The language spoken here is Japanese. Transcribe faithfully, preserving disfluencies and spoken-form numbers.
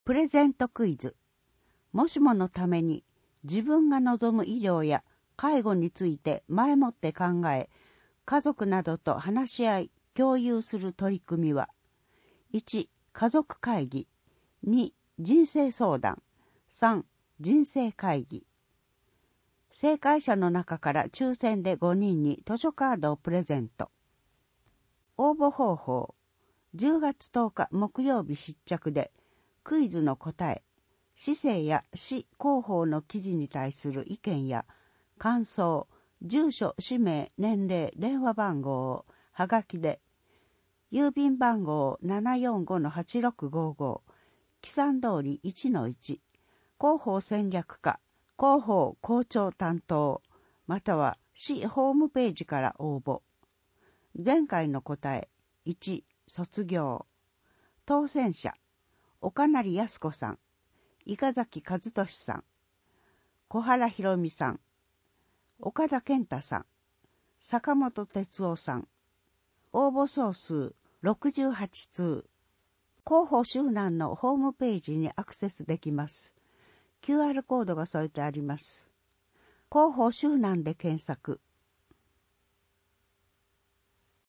プレゼントクイズ。もしものために自分が望む医療や介護について前もって考え、家族などと話し合い、共有する取り組みは、いち、家族会議、に、人生相談、さん、人生会議。正解者の中から抽選でごにんに図書カードをプレゼント。応募方法。じゅうがつとおか木曜日必着で、クイズの答え、市政や市広報の記事に対する意見や感想、住所、氏名、年齢、電話番号をはがきで、郵便番号 ななよんごのはちろくごご、木山通り いちのいち、広報戦略課、広報校長担当、または市ホームページから応募。前回の答え、いち、卒業。当選者、岡成康子さん、伊賀崎和俊さん、小原博美さん、岡田健太さん、坂本哲夫さん。応募総数ろくじゅうはちつう。広報周南のホームページにアクセスできます。キューアール コードが添えてあります。広報周南で検索。